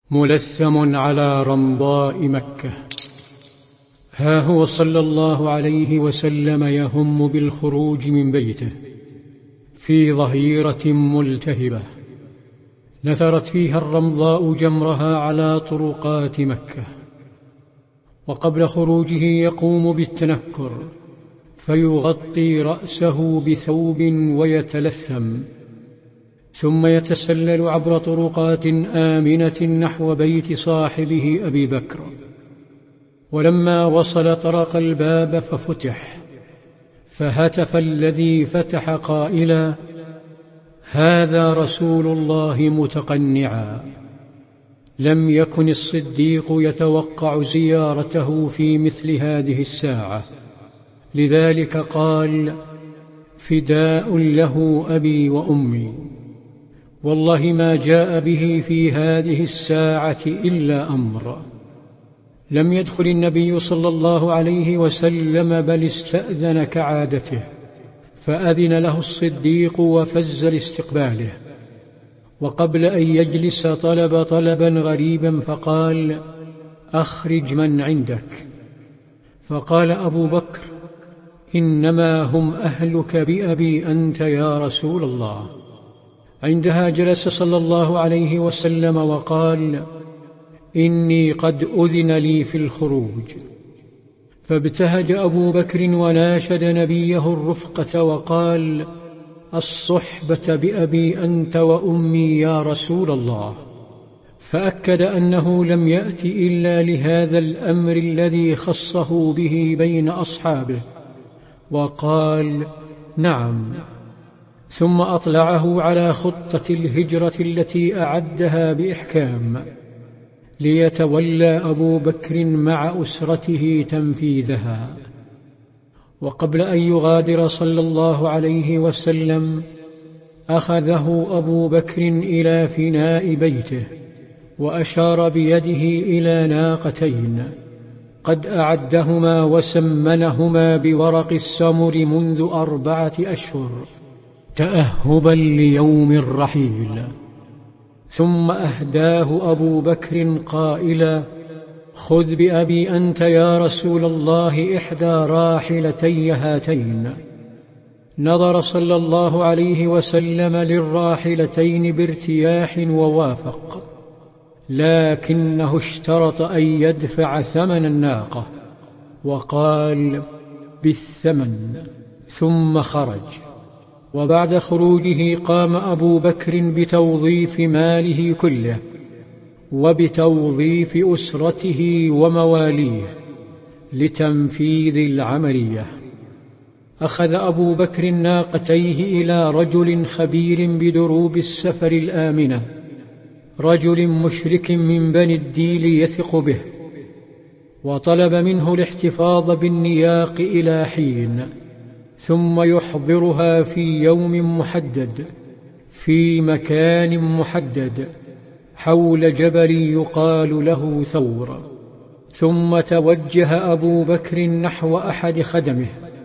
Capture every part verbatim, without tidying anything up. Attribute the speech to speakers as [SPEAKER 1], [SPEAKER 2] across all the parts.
[SPEAKER 1] ملثم على رمضاء مكة. ها هو صلى الله عليه وسلم يهم بالخروج من بيته في ظهيرة ملتهبة نثرت فيها الرمضاء جمرها على طرقات مكة، وقبل خروجه يقوم بالتنكر فيغطي رأسه بثوب ويتلثم، ثم يتسلل عبر طرقات آمنة نحو بيت صاحبه أبي بكر. ولما وصل طرق الباب ففتح، فهتف الذي فتح قائلا: هذا رسول الله متقنعا. لم يكن الصديق يتوقع زيارته في مثل هذه الساعة، لذلك قال: فداء له أبي وأمي، والله ما جاء به في هذه الساعة إلا أمر. لم يدخل النبي صلى الله عليه وسلم بل استأذن كعادته، فأذن له الصديق وفز لاستقباله، وقبل أن يجلس طلب طلبا غريبا فقال: أخرج من عندك. فقال أبو بكر: إنما هم أهلك بأبي أنت يا رسول الله. عندها جلس صلى الله عليه وسلم وقال: إني قد أذن لي في الخروج. فابتهج أبو بكر وناشد نبيه الرفقة وقال: الصحبة بأبي أنت وأمي يا رسول الله. فأكد أنه لم يأت إلا لهذا الأمر الذي خصه به بين أصحابه، وقال: نعم. ثم أطلعه على خطة الهجرة التي أعدها بإحكام، ليتولى أبو بكر مع أسرته تنفيذها. وقبل أن يغادر صلى الله عليه وسلم أخذه أبو بكر إلى فناء بيته، وأشار بيده إلى ناقتين قد أعدهما وسمنهما بورق السمر منذ أربعة أشهر تأهبا ليوم الرحيل. ثم أهداه أبو بكر قائلا: خذ بأبي أنت يا رسول الله إحدى راحلتي هاتين. نظر صلى الله عليه وسلم للراحلتين بارتياح ووافق، لكنه اشترط أن يدفع ثمن الناقة، وقال: بالثمن. ثم خرج. وبعد خروجه قام أبو بكر بتوظيف ماله كله وبتوظيف أسرته ومواليه لتنفيذ العملية. أخذ أبو بكر ناقتيه إلى رجل خبير بدروب السفر الآمنة، رجل مشرك من بني الديل يثق به، وطلب منه الاحتفاظ بالنياق إلى حين، ثم يحضرها في يوم محدد في مكان محدد حول جبل يقال له ثور. ثم توجه أبو بكر نحو أحد خدمه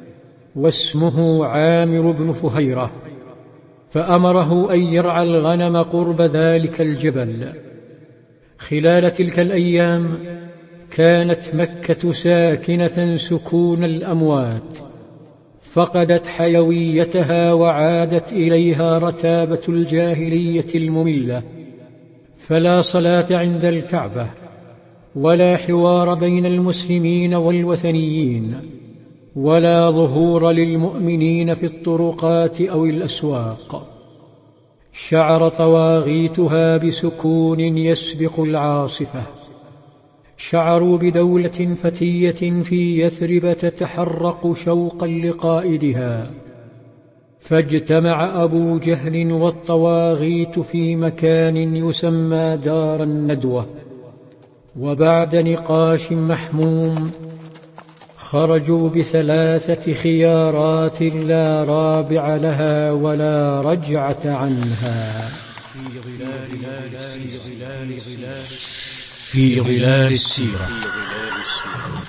[SPEAKER 1] واسمه عامر بن فهيرة، فأمره أن يرعى الغنم قرب ذلك الجبل. خلال تلك الأيام كانت مكة ساكنة سكون الأموات، فقدت حيويتها وعادت إليها رتابة الجاهلية المملة، فلا صلاة عند الكعبة، ولا حوار بين المسلمين والوثنيين، ولا ظهور للمؤمنين في الطرقات أو الأسواق. شعر طواغيتها بسكون يسبق العاصفة. شعروا بدولة فتية في يثرب تتحرق شوقا لقائدها، فاجتمع أبو جهل والطواغيت في مكان يسمى دار الندوة، وبعد نقاش محموم خرجوا بثلاثة خيارات لا رابع لها ولا رجعة عنها. في ظلال في ظلال في ظلال السيرة.